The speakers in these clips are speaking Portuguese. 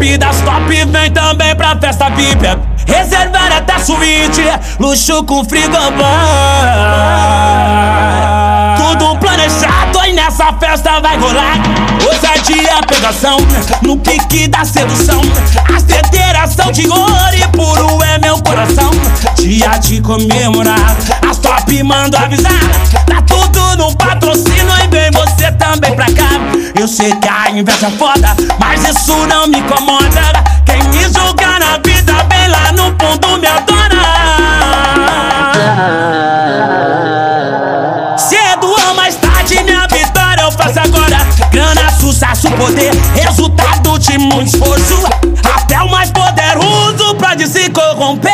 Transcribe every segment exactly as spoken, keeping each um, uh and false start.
top das top vem também pra festa V I P. Reservar até suíte, luxo com frigobar. Tudo planejado e nessa festa vai rolar ousadia, pegação, no pique da sedução. As teteiras são de ouro e puro é meu coração. Dia de comemorar, as top mando avisar. Tá tudo no patrocínio e vem você também pra cá. Eu sei que a inveja é foda, mas isso não me incomoda. Quem me julga na vida bem lá no fundo me adora. Cedo ou mais tarde minha vitória eu faço agora. Grana, sucesso, poder, resultado de muito esforço. Até o mais poderoso pode se corromper.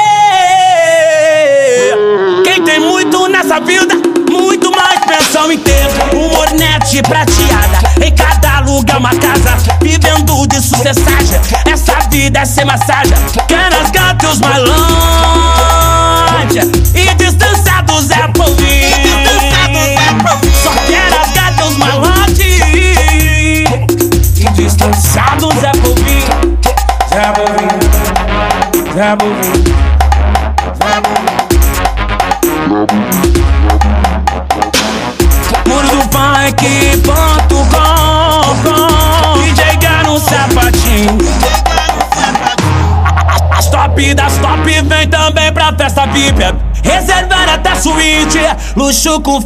Quem tem muito nessa vida, muito mais pensão em ter uma hornet prateada em cada lugar uma casa, vivendo de sucessagem. Essa vida é sem massagem. Canas, gatos, malândia e distanciados é por vir. Só quero as gatos, malândia e distanciados é por vir. É por vir, é por vir, é por vir. Muro do funk ponto com, D J Gano Sapatinho. As top das top vem também pra festa V I P. Reservar até suíte, luxo com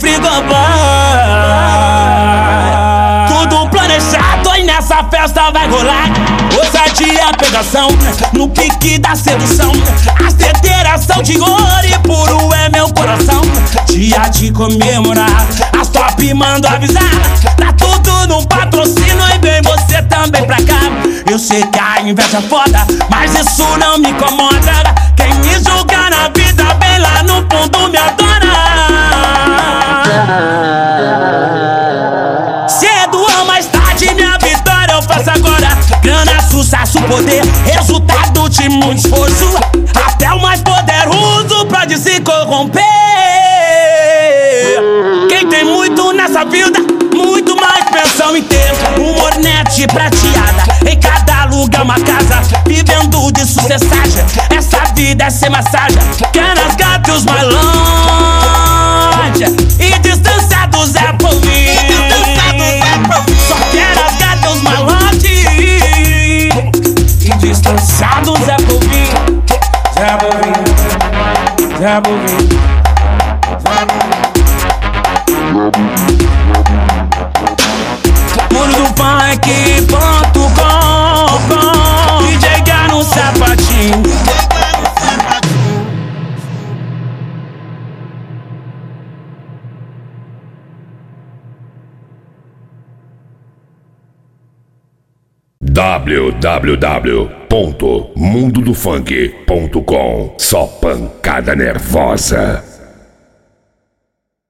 frigobar. Tudo planejado e nessa festa vai rolar ousadia, pegação, no pique da sedução. As teteiras são de ouro e puro é meu coração. Dia de comemorar, as top mando avisar. Tá tudo no patrocínio e vem você também pra cá. Eu sei que a inveja é foda, mas isso não me incomoda. Quem me julga na vida bem lá no fundo me adora. Cedo ou mais tarde minha vitória eu faço agora. Grana, sucesso, poder, resultado de muito esforço. Até o mais poderoso pode se corromper. Quem tem muito nessa vida, muito mais pensão em ter uma hornet prateada em cada lugar uma casa, vivendo de sucessagem. Essa vida é sem massagem. Canas, gatos, malândia e distanciados é por vir. Só quero as gatos, malândia e distanciados é por vir. É por vir, é por vir, é por vir. Muro do funk ponto com, D J Gano Sapatinho. w w w ponto mundo do funk ponto com. Só pancada nervosa.